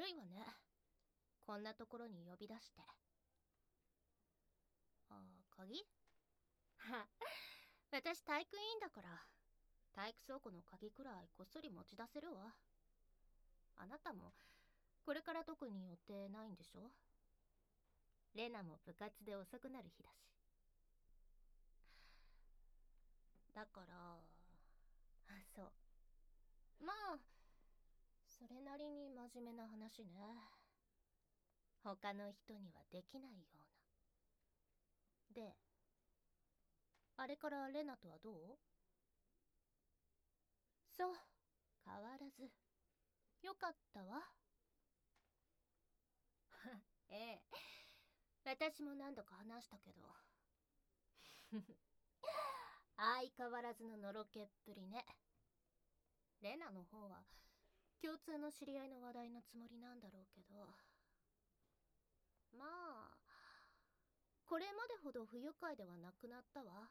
悪いわね。こんなところに呼び出して。鍵？は、私体育委員だから、体育倉庫の鍵くらいこっそり持ち出せるわ。あなたも、これから特に予定ないんでしょ？レナも部活で遅くなる日だし。だから、そう。まあ、それなりに真面目な話ね。他の人にはできないような。で、あれからレナとはどう？そう、変わらず。よかったわ。ええ、私も何度か話したけど。相変わらずののろけっぷりね。レナの方は共通の知り合いの話題のつもりなんだろうけど、まあこれまでほど不愉快ではなくなったわ。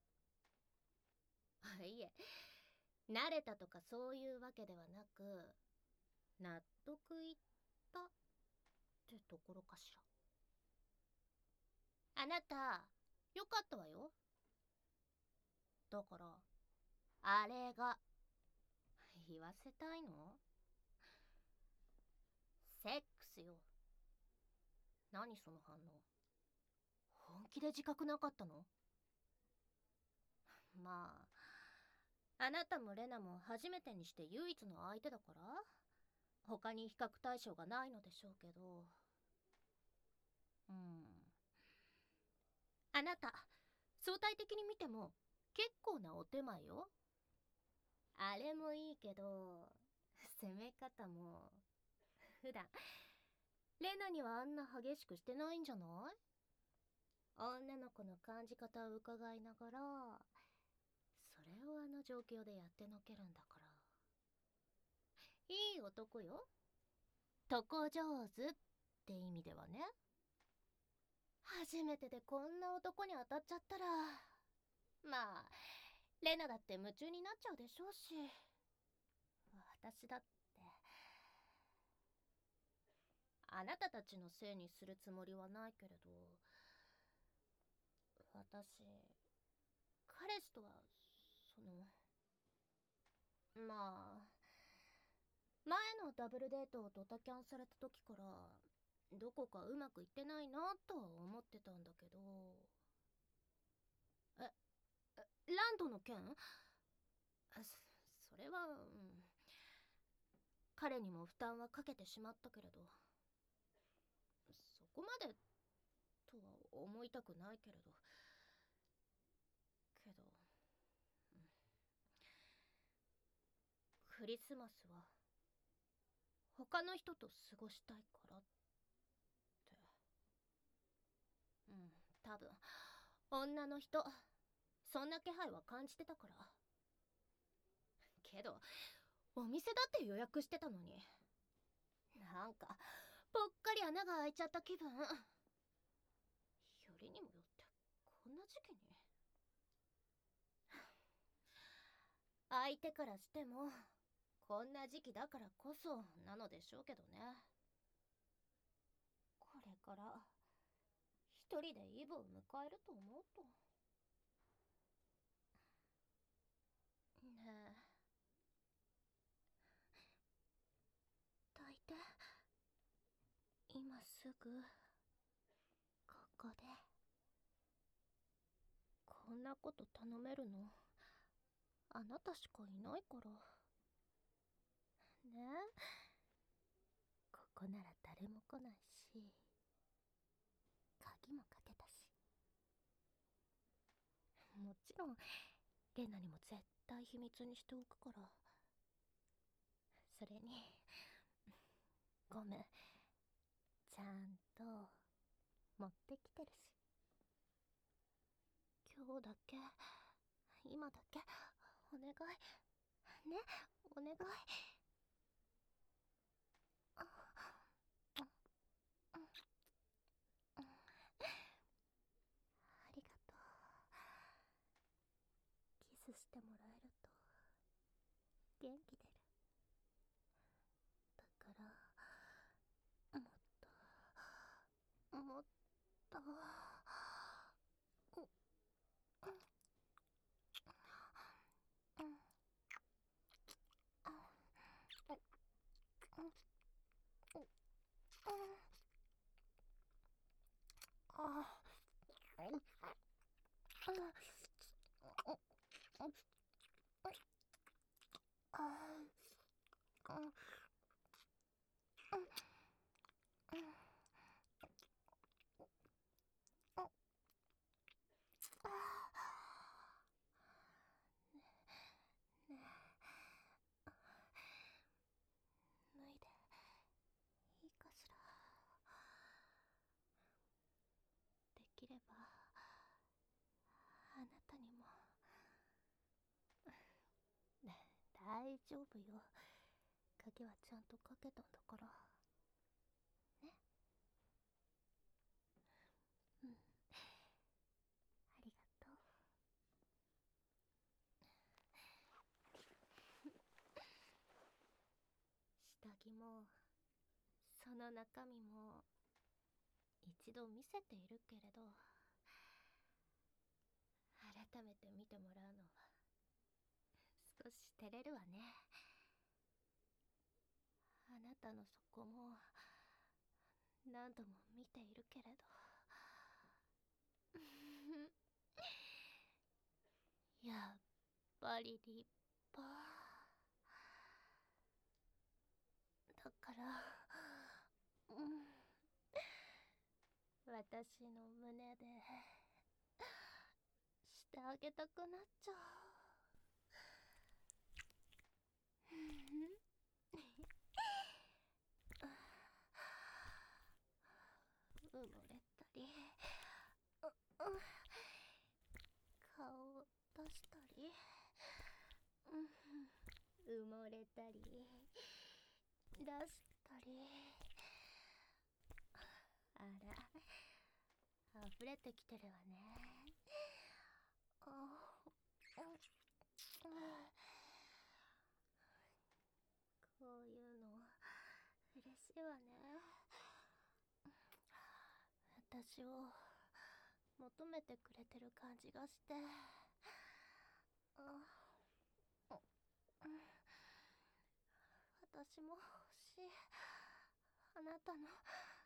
いえ、慣れたとかそういうわけではなく、納得いったってところかしら。あなたよかったわよ。だからあれが言わせたいの？セックスよ。何その反応。本気で自覚なかったの？まあ、あなたもレナも初めてにして唯一の相手だから、他に比較対象がないのでしょうけど。あなた、相対的に見ても結構なお手前よ。あれもいいけど、攻め方も、普段、レナにはあんな激しくしてないんじゃない？女の子の感じ方を伺いながら、それをあの状況でやってのけるんだから。いい男よ。床上手って意味ではね。初めてでこんな男に当たっちゃったら、まあレナだって夢中になっちゃうでしょうし、私だって。あなたたちのせいにするつもりはないけれど、私彼氏とはその、まあ前のダブルデートをドタキャンされた時からどこかうまくいってないなとは思ってたんだけど。え、ランドの件？それは、彼にも負担はかけてしまったけれど、そこまでとは思いたくないけれど、けど、クリスマスは他の人と過ごしたいからって。多分女の人そんな気配は感じてたから。けどお店だって予約してたのに、なんかぽっかり穴が開いちゃった気分。よりにもよってこんな時期に。相手からしてもこんな時期だからこそなのでしょうけどね。これから一人でイブを迎えると思うと。ねえ、抱いて。今すぐここで。こんなこと頼めるのあなたしかいないからね。ここなら誰も来ないし、鍵もかけたし。もちろんレナにも絶対秘密にしておくから。それにごめん、ちゃんと持ってきてるし。今日だけ、今だけお願いね、お願い。ありがとう。キスしてもらえると元気出る。だからいいかしら。できればあなたにも。大丈夫よ。鍵はちゃんとかけたんだからね。うん、ありがとう。下着もその中身も一度見せているけれど、改めて見てもらうのは少し照れるわね。あなたの底も何度も見ているけれどやっぱり立派だから、私の胸でしてあげたくなっちゃう。埋もれたり、顔を出したり、埋もれたり出したり。あら、溢れてきてるわね。こういうの嬉しいわね。私を求めてくれてる感じがして。私も欲しい。あなたの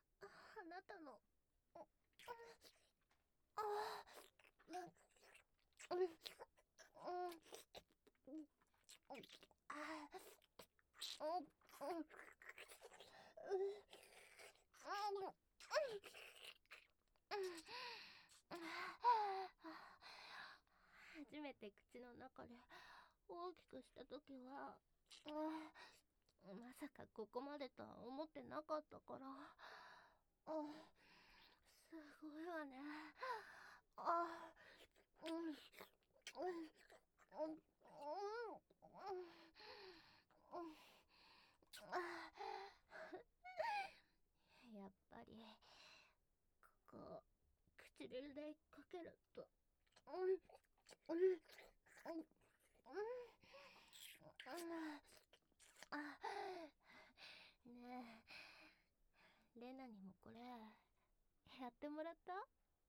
初めて口の中で大きくした時は、まさかここまでとは思ってなかったから、すごいわね。やっぱりここ唇でかけるとねえ、レナにもこれやってもらった？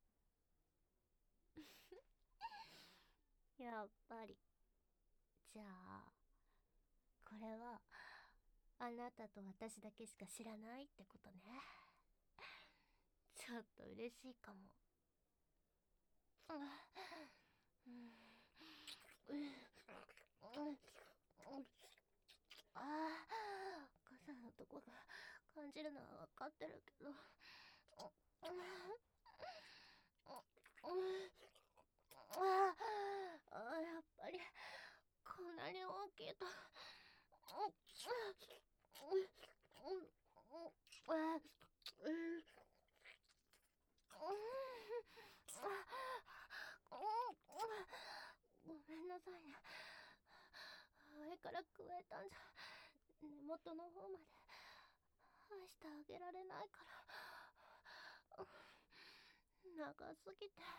やっぱり。じゃあこれはあなたと私だけしか知らないってことね。ちょっと嬉しいかも。傘のとこが感じるのは分かってるけど、やっぱりこんなに大きいとごめんなさいね。上から加えたんじゃ根元の方まで愛してあげられないから。長すぎて。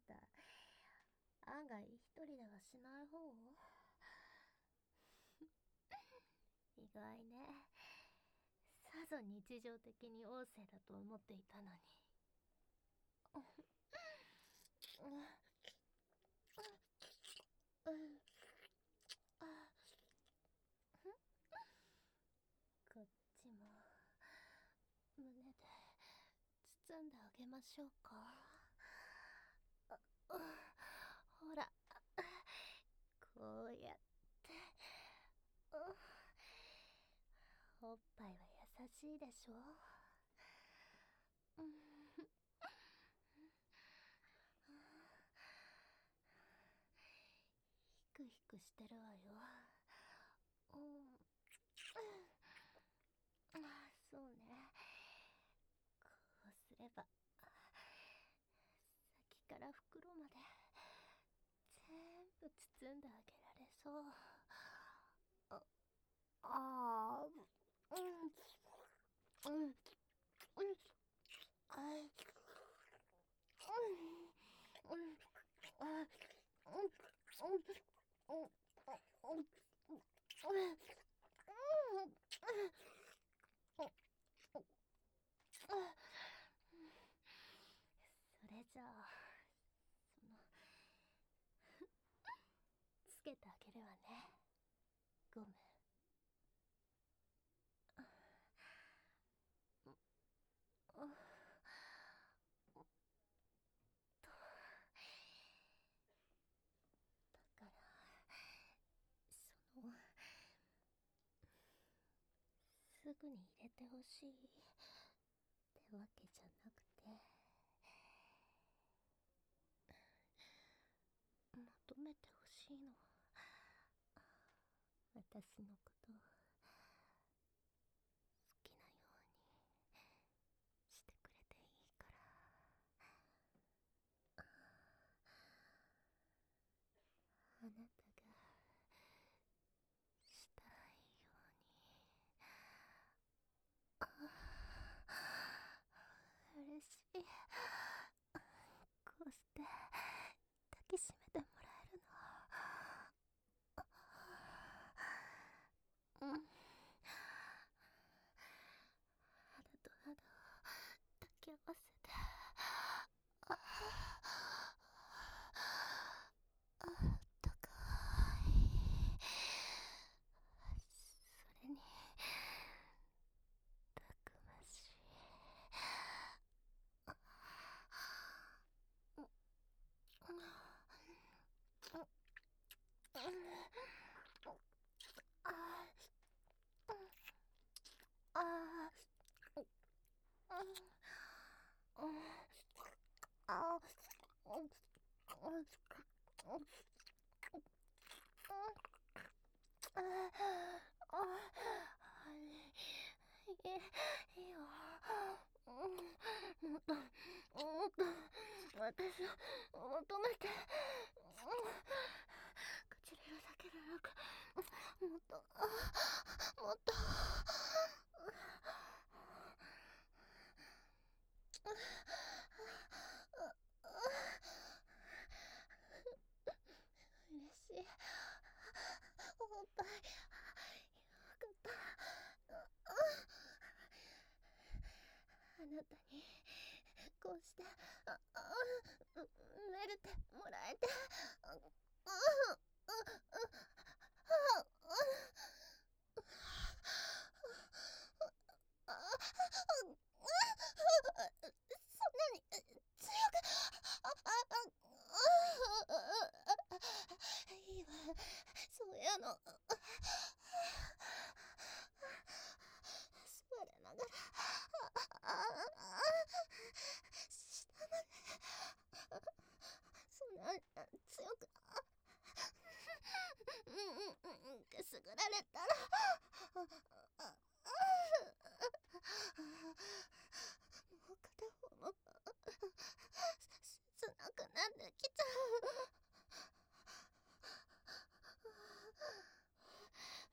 た案外一人ではしない方？意外ね。さぞ日常的に旺盛だと思っていたのに。こっちも胸で包んであげましょうか。ほら、こうやって。おっぱいは優しいでしょ。ヒクヒクしてるわよ。そうね。こうすれば先から袋まで全部包んであげられそう。ああ、それじゃあ、つけてあげるわね、ゴム。だからすぐに入れてほしいってわけじゃなくて、求めてほしいの。私のことを好きなようにしてくれていいから。あなたがしたいように。嬉しい。こうして抱きしめてもらえるの。肌と肌を抱き合わせて。あったかい。それにたくましい。いいよ。もっともっと私を求めて。唇だけでなく、もっともっと。嬉しい。おっぱいよかった。あなたにこうして慣れてもらえて。そんなに強く。いいわ、そういうの。座れながら下まで。そんな強くくすぐられたらもう片方も切なくなってきちゃう。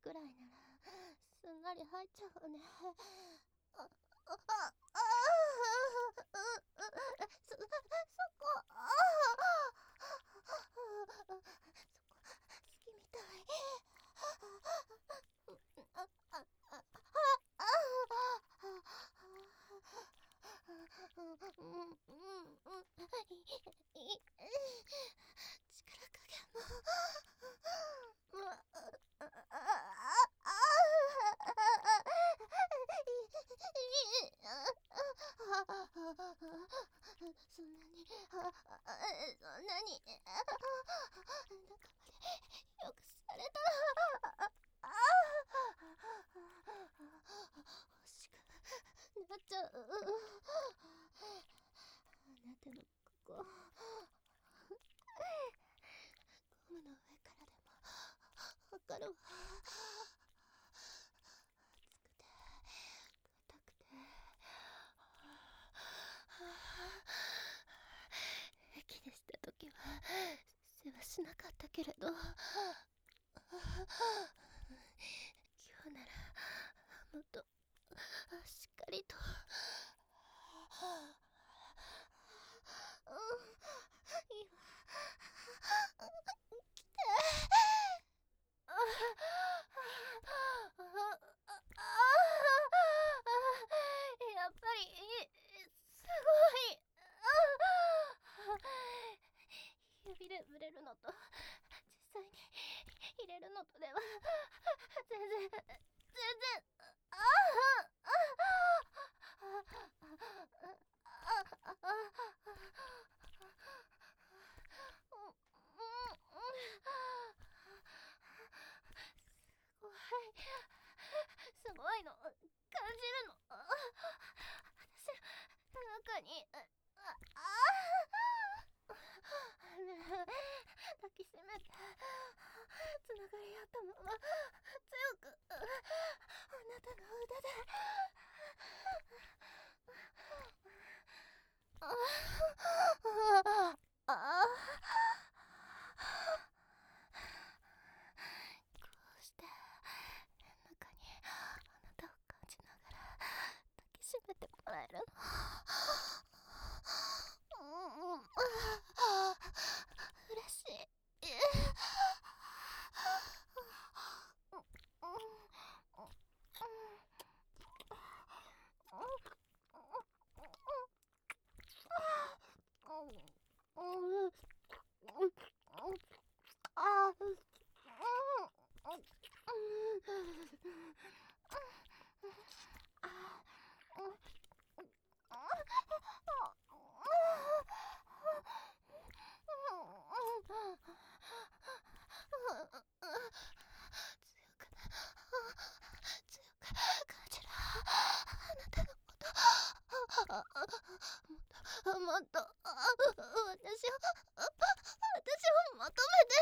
くらいならすんなり入っちゃうわね。そこ、好きみたい。力加減もそんなに中までよくされたら欲しくなっちゃう。あなたのここゴムの上からでもわかるわ。熱くて硬くて息でした時は世話しなかったけれど、今日ならもっとしっかりと。いいわ。来て。やっぱりすごい。指で触れるのと実際に入れるのとでは全然すごいの感じるの。私の中に抱きしめてつながり合ったまま強くあなたの腕でこうして中にあなたを感じながら抱きしめてもらえるの。嬉しい。もっと私をまとめて。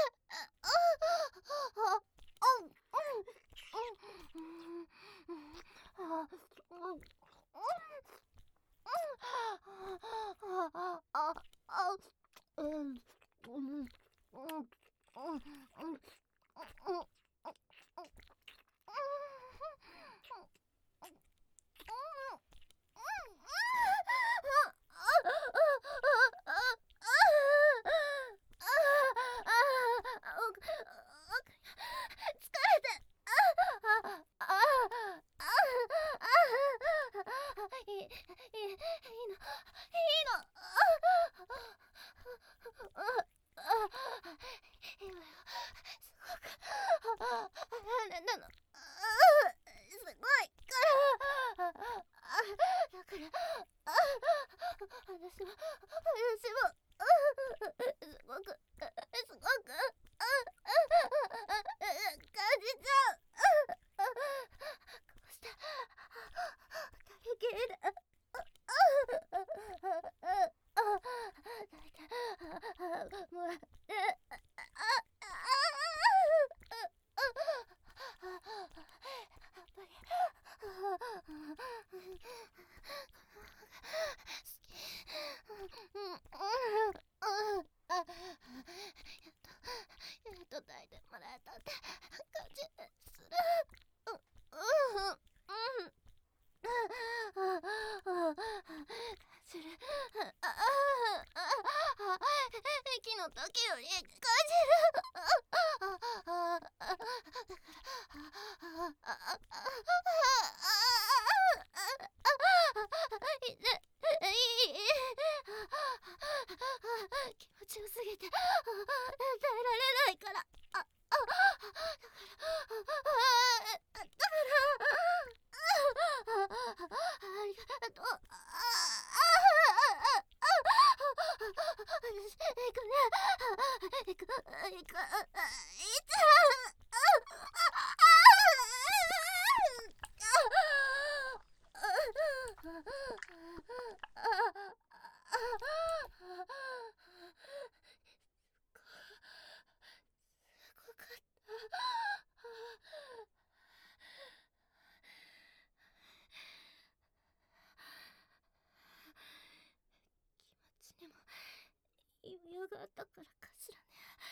があったからかしらね。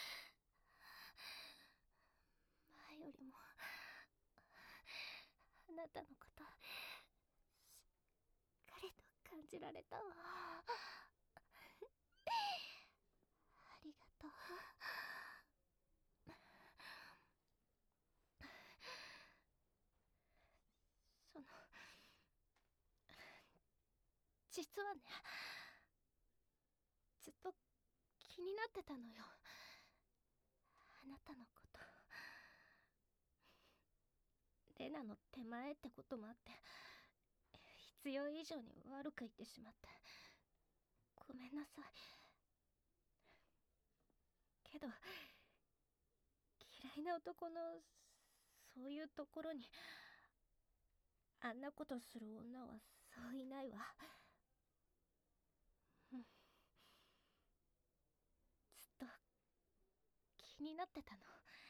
前よりもあなたのことしっかりと感じられたわ。ありがとう。その、実はね、ずっと気になってたのよ、あなたのこと。レナの手前ってこともあって、必要以上に悪く言ってしまってごめんなさい。けど嫌いな男のそういうところにあんなことする女はそういないわ。うん、ずっと気になってたの。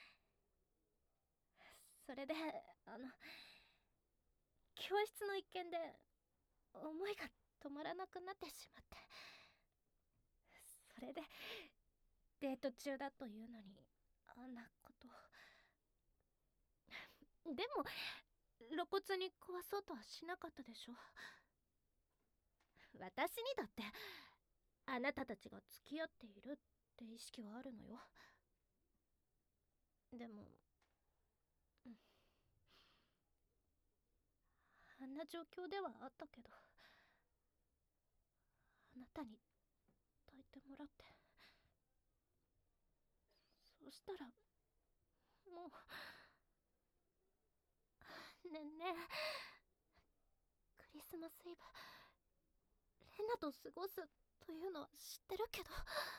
それで教室の一件で思いが止まらなくなってしまって、それでデート中だというのにあんなことを。でも露骨に壊そうとはしなかったでしょ。私にだってあなたたちが付き合っているって意識はあるのよ。でも、うん、あんな状況ではあったけど、あなたに抱いてもらって、そしたらもうねえねえ、クリスマスイブレナと過ごすというのは知ってるけど、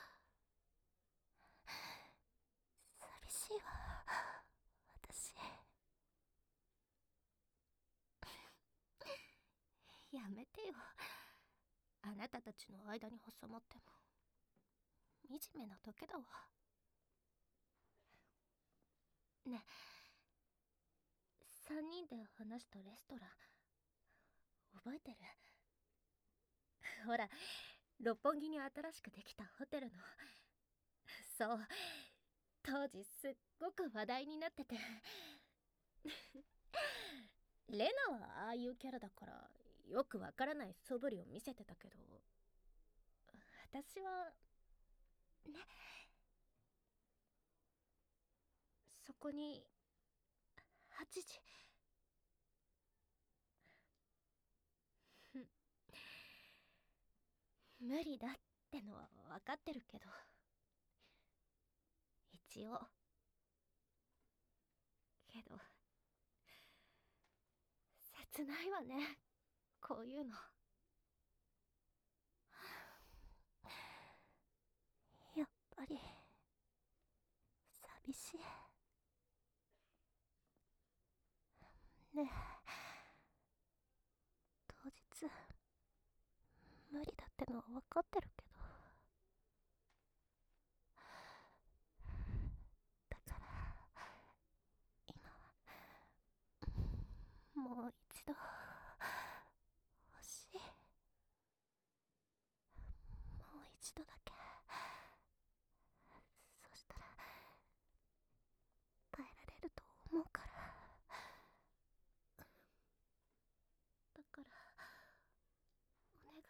寂しいわ私。やめてよ、あなたたちの間に挟まっても惨めなだけだわ。ねえ、3人で話したレストラン覚えてる？ほら、六本木に新しくできたホテルの。そう、当時すっごく話題になっててレナはああいうキャラだからよくわからない素振りを見せてたけど、私はね、そこに8時無理だってのは分かってるけど、一応。けど切ないわね、こういうの。やっぱり寂しいね。当日無理だってのは分かってるけど、だから今はもう一度欲しい。もう一度だけ。そしたら耐えられると思うから。だからお願い。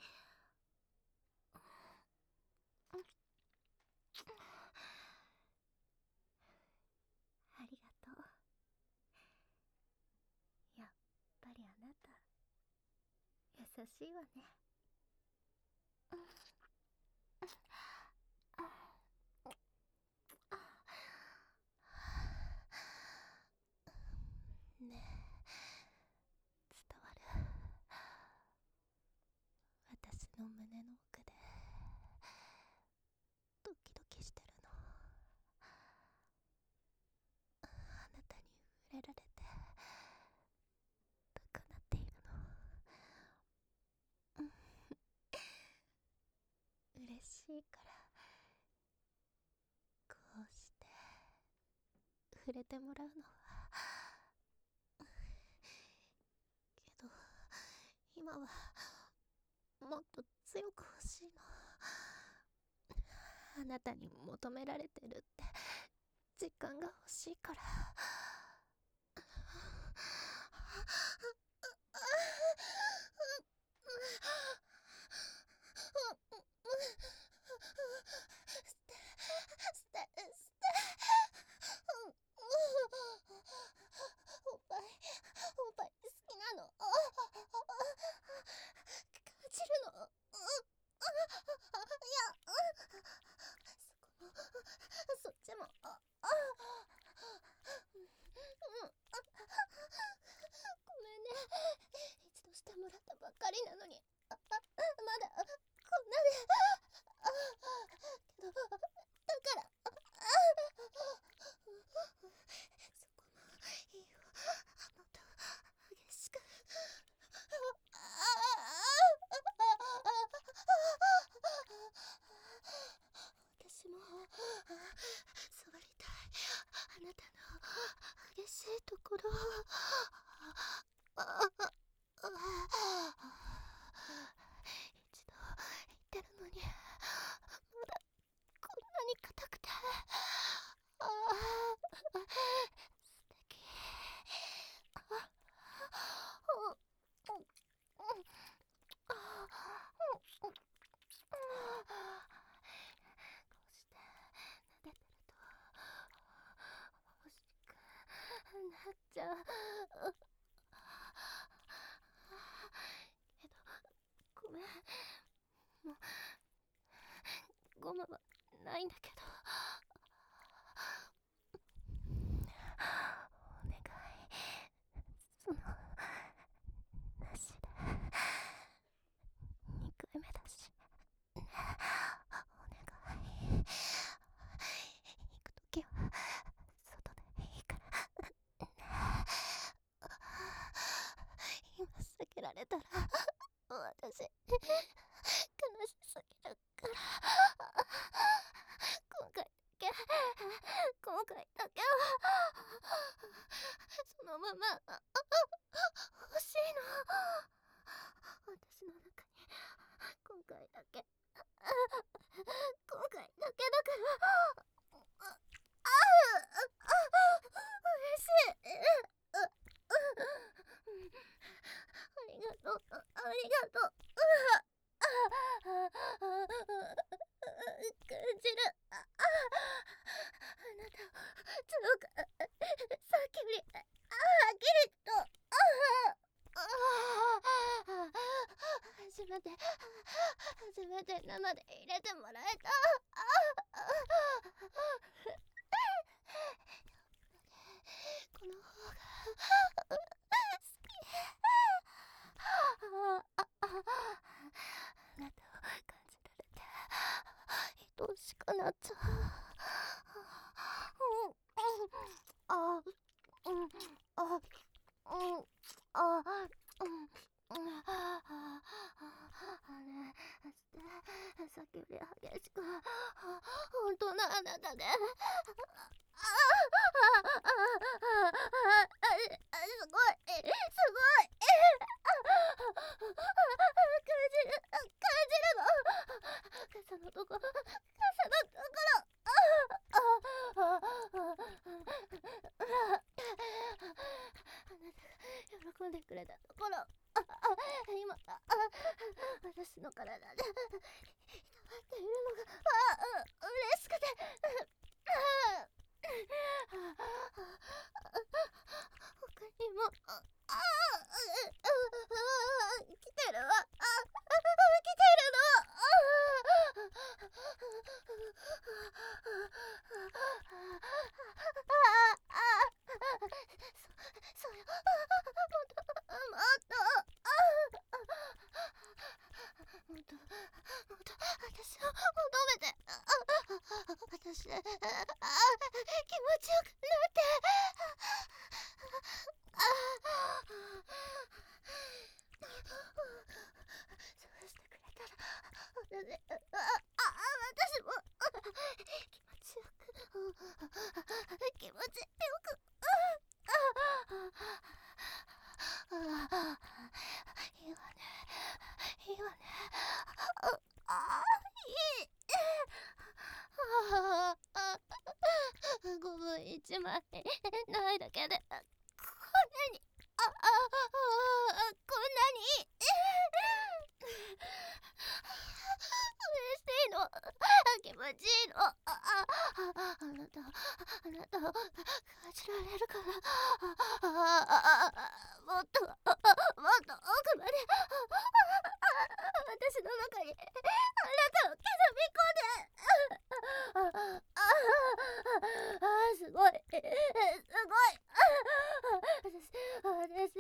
ありがとう。やっぱりあなた優しいわね。ねえ、伝わる？私の胸の奥でドキドキしてるの。あなたに触れられて高鳴っているの。嬉しいからこうして触れてもらうのは。けど今はもっと強く欲しいの。 あなたに求められてるって実感が欲しいから。おっぱい好きなの。感じるの。いや、そっちも。ごめんね。一度してもらったばっかりなのに。まだこんなで。けど、だから。そこもいいよ。もっと激しく。私も触りたい。あなたの激しいところ。一度言ってるのにまだこんなに硬くて。素敵。こうして撫でてると欲しくなっちゃう。けどごめん、もうゴムはないんだけど。お願い、そのなしで。2回目だし、お願い。行くときは外でいいから。今避けられたら私悲しすぎるから。今回だけはそのまま欲しいの。私の中に今回だけだから嬉しい。ありがとう。感じる。あなたを強く、さっきよりはっきりと。初めて生で入れてもらえた。この方が好き。あなたを感じられて愛しくなっちゃう。さっきより激しく、本当のあなたで。すごい。感じるの。傘のところ。あなたが喜んでくれたところ。今私の体で痛まっているのが嬉しくて。他にも来てるわ。来てるの。そうよ。もっと私を求めて。 ないだけでこんなにこんなに嬉しいの、気持ちいいの。あなたを感じられるから、もっと奥まで私の中にあなたを刻み込んで、すごいすごい、私あなたにいいの、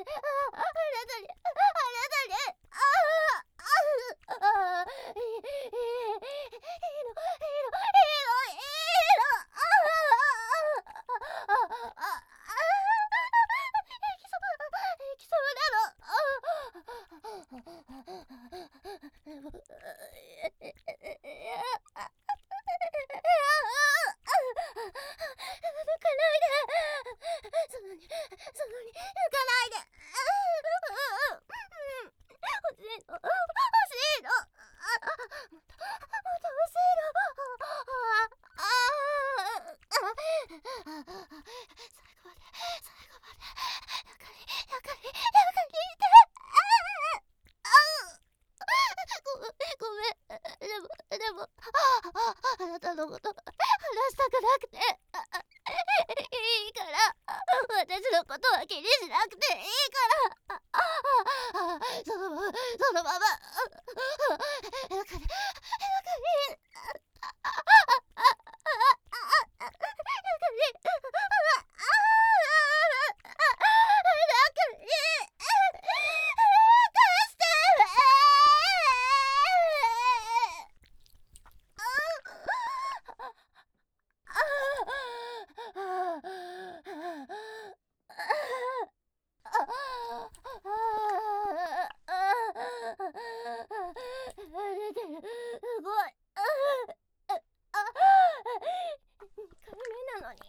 でもあなたのこと話したくなくて、いいから私のことは気にしなくていいから、そのまますごい。2回目なのに。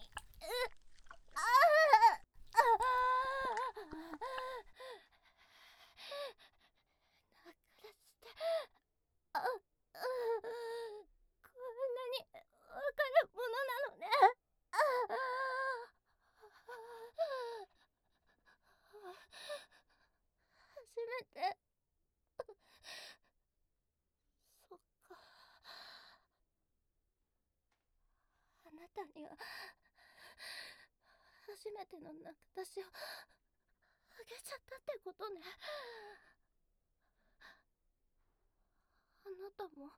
だからしてこんなにわかるものなのね。初めて。そっか。あなたには初めての私をあげちゃったってことね。あなたも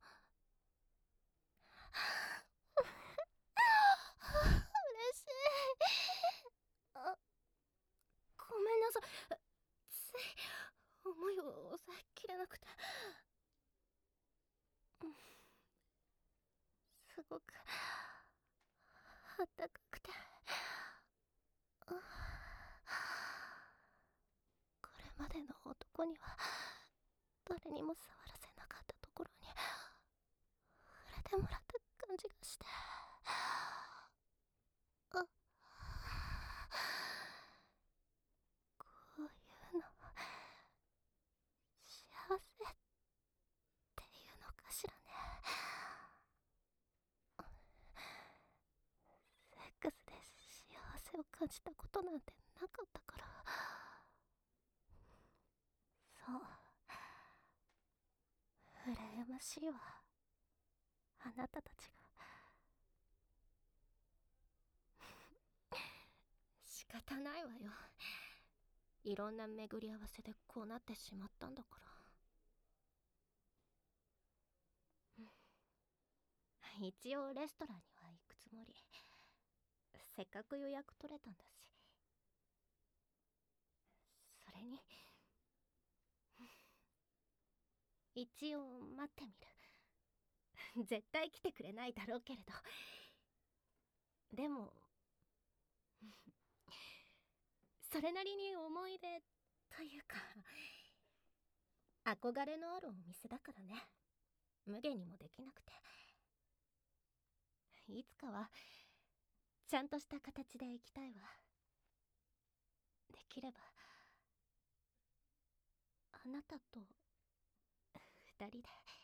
嬉しい。ごめんなさい。つい思いを抑えきれなくて。すごくあったかくて、これまでの男には誰にも触らせなかったところに触れてもらった感じがして、こういうの幸せっていうのかしらね。セックスで幸せを感じたことなんてなかったから。そう、羨ましいわ、あなたたちが。仕方ないわよ、いろんな巡り合わせでこうなってしまったんだから。一応レストランには行くつもり。せっかく予約取れたんだし。それに一応待ってみる。絶対来てくれないだろうけれど。でもそれなりに思い出というか憧れのあるお店だからね。無限にもできなくて。いつかはちゃんとした形で行きたいわ。できればあなたと2人で。